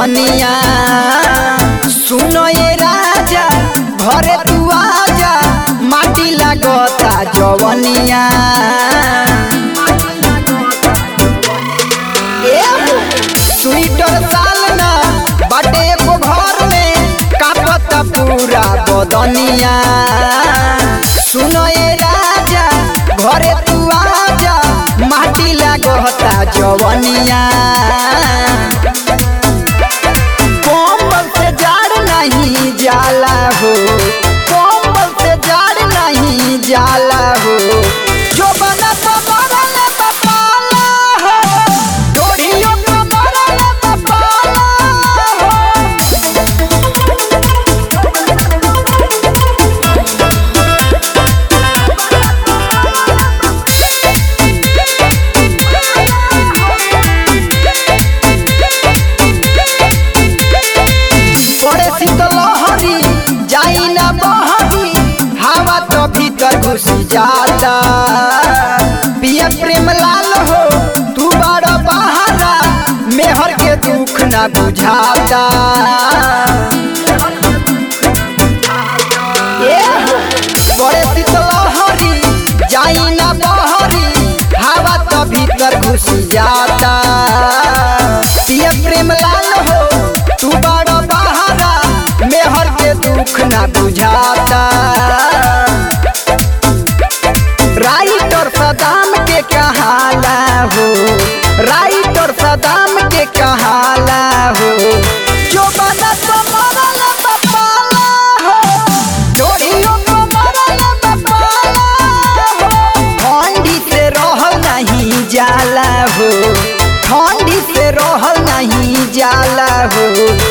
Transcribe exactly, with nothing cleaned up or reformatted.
बदनिया सुनो ये राजा घरे तू आजा माटी लागता जवनिया स्वेटर साल ना बाटे एको घर में कापता पूरा बदनिया सुनो ये राजा घरे तू आजा माटी लागता जवनिया कोमल से जाड़ नहीं जाला हो कोमल से जाड़ नहीं जाला हो जो बना तो मरल बपाला हो डोरियों को मरल बपाला हो पड़े शीतलहरी जाई ना बहरी हवा तो भीतर घुस जाता पिया प्रेम लाल हो तू बड़ा बहारा मेहर के दुख ना बुझाता ए हो पड़े शीतलहरी जाई ना बहरी हवा तो भीतर घुस जाता पिया प्रेम लाल हो तू बड़ा बहारा मेहर के दुख ना बुझाता राइटर सदाम के कहाला हो राइटर सदाम के कहाला हो जो बना तो मरल बपाला हो डोरियों को मरल बपाला हो ठंडी से रहल नहीं जाला हो ठंडी से रहल नहीं जाला हो